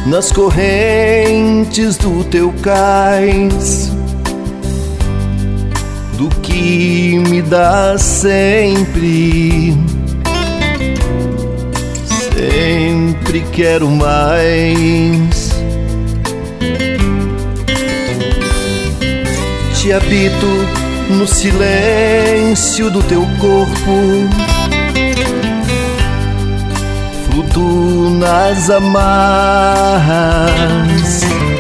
nas correntes do teu cais, do que me dá sempre. Sempre quero mais. Te habito no silêncio do teu corpo, flutuo nas amarras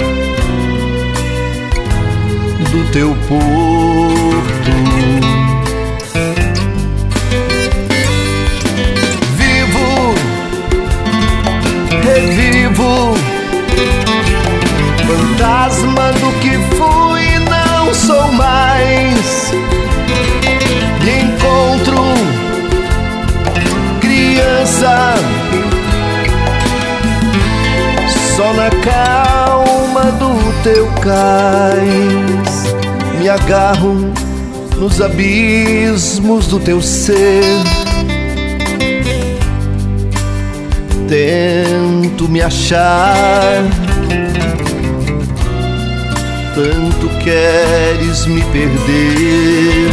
do teu porto. Vivo, revivo, fantasma do que fui e não sou mais. Me encontro criança, só na calma do teu cais. Me agarro nos abismos do teu ser, tento me achar. Tanto queres me perder.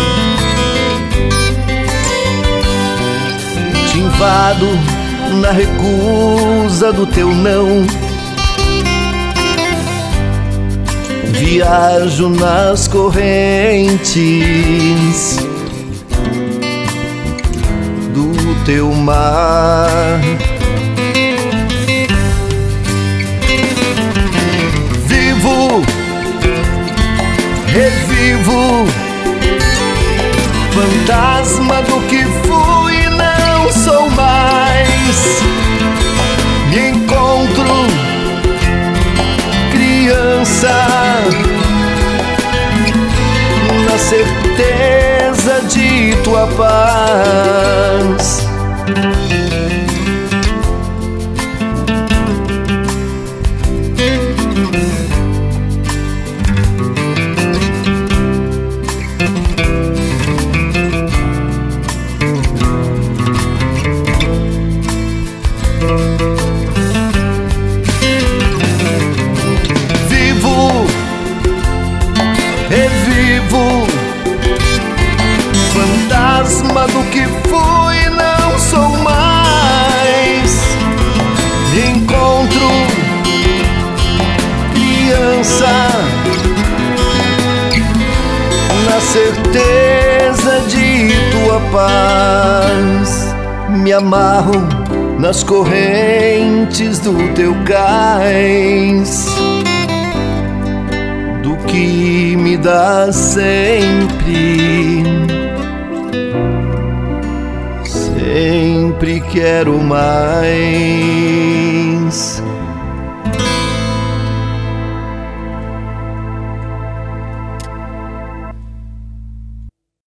Te invado na recusa do teu não, viajo nas correntes do teu mar. Vivo, revivo, fantasma do que fui e não sou mais. Me encontro criança, na certeza de tua paz. Revivo, fantasma do que fui e não sou mais. Me encontro criança, na certeza de tua paz. Me amarro nas correntes do teu cais, do que me dá sempre. Sempre quero mais.